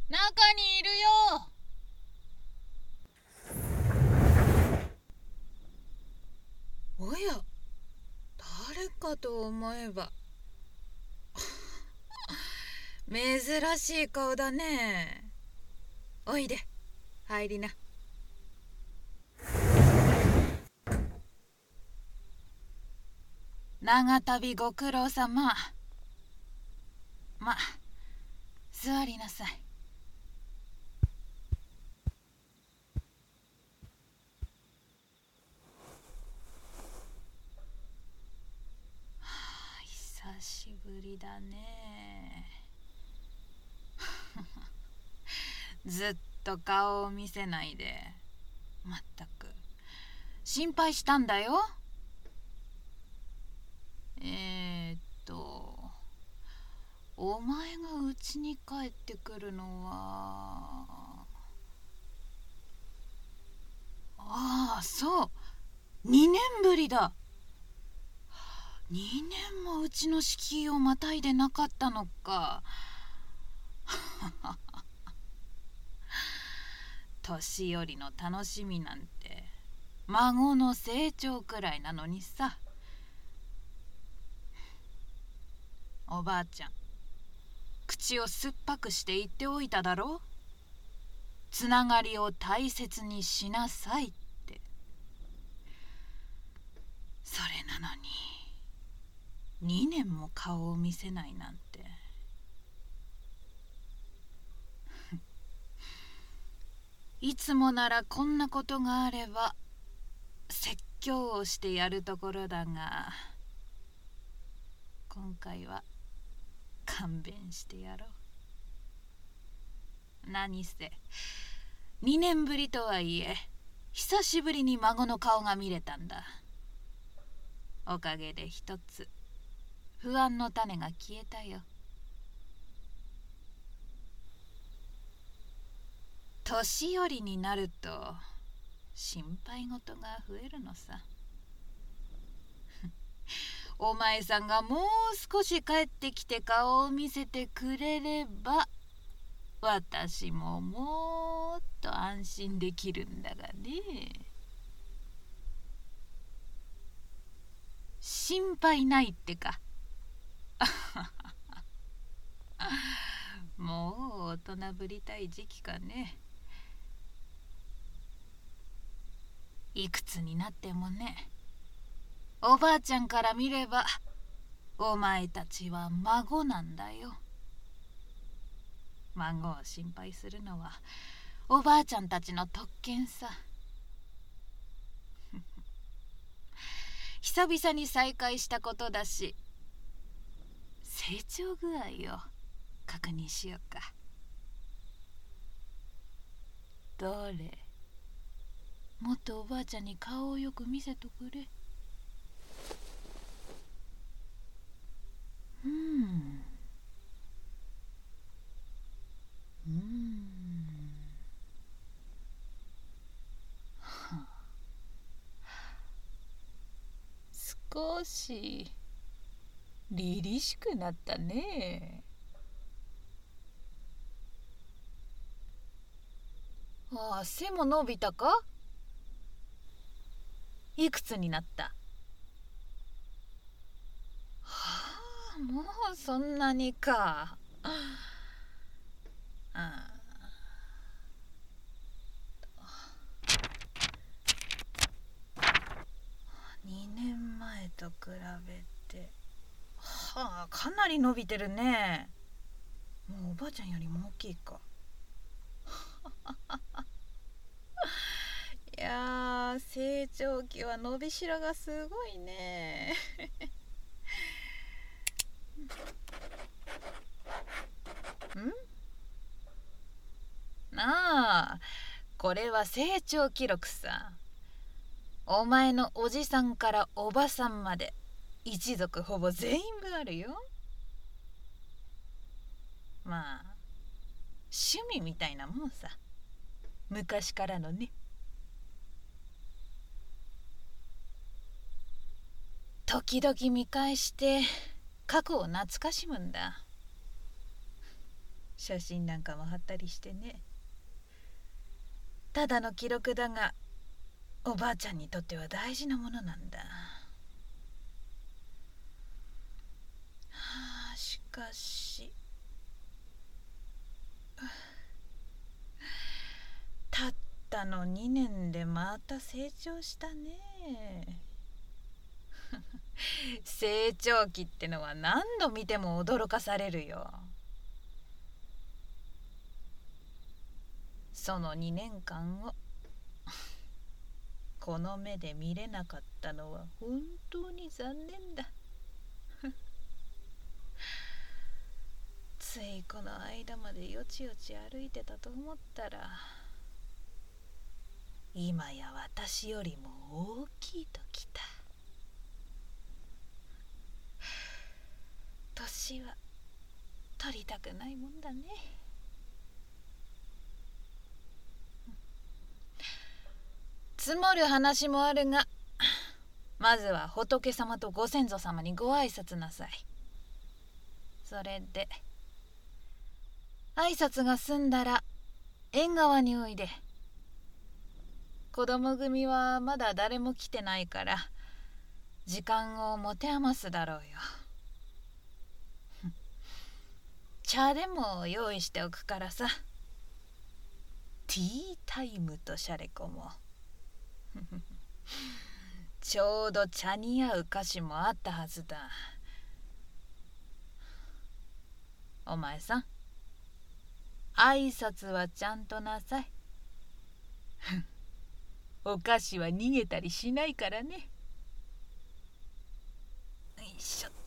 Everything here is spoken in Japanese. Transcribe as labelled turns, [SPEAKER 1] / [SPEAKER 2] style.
[SPEAKER 1] 中にいるよ。おや、誰かと思えば珍しい顔だね。おいで、入りな。長旅ご苦労様。座りなさい。久しぶりだね。ずっと顔を見せないで。まったく心配したんだよ。お前が家に帰ってくるのはそう2年ぶりだ。2年もうちの敷居をまたいでなかったのか。年寄りの楽しみなんて孫の成長くらいなのにさ。おばあちゃん、口を酸っぱくして言っておいただろう。つながりを大切にしなさいって。それなのに2年も顔を見せないなんて。いつもならこんなことがあれば説教をしてやるところだが、今回は勘弁してやろう。何せ2年ぶりとはいえ久しぶりに孫の顔が見れたんだ。おかげで一つ不安の種が消えたよ。年寄りになると心配事が増えるのさ。お前さんがもう少し帰ってきて顔を見せてくれれば私ももっと安心できるんだがね。心配ないってか。もう大人ぶりたい時期かね。いくつになってもね。おばあちゃんから見ればお前たちは孫なんだよ。孫を心配するのはおばあちゃんたちの特権さ。久々に再会したことだし成長具合を確認しようか。どれ、もっとおばあちゃんに顔をよく見せとくれ。少し凛々しくなったね。背も伸びたか。いくつになった。もうそんなにか。2年前と比べてかなり伸びてるね。もうおばあちゃんよりも大きいか。いや成長期は伸びしろがすごいね。これは成長記録さ。お前のおじさんからおばさんまで一族ほぼ全員分あるよ。趣味みたいなもんさ。昔からのね。時々見返して過去を懐かしむんだ。 写真なんかも貼ったりしてね。ただの記録だが、おばあちゃんにとっては大事なものなんだ。しかしたったの2年でまた成長したね。成長期ってのは何度見ても驚かされるよ。その2年間をこの目で見れなかったのは本当に残念だ。ついこの間までよちよち歩いてたと思ったら、今や私よりも大きいときた。年は取りたくないもんだね。積もる話もあるが、まずは仏様とご先祖様にご挨拶なさい。それで挨拶が済んだら縁側においで。子供組はまだ誰も来てないから時間を持て余すだろうよ。茶でも用意しておくからさ。ティータイムとしゃれこもちょうど茶に合う菓子もあったはずだ。お前さん、挨拶はちゃんとなさい。お菓子は逃げたりしないからね。よいしょ。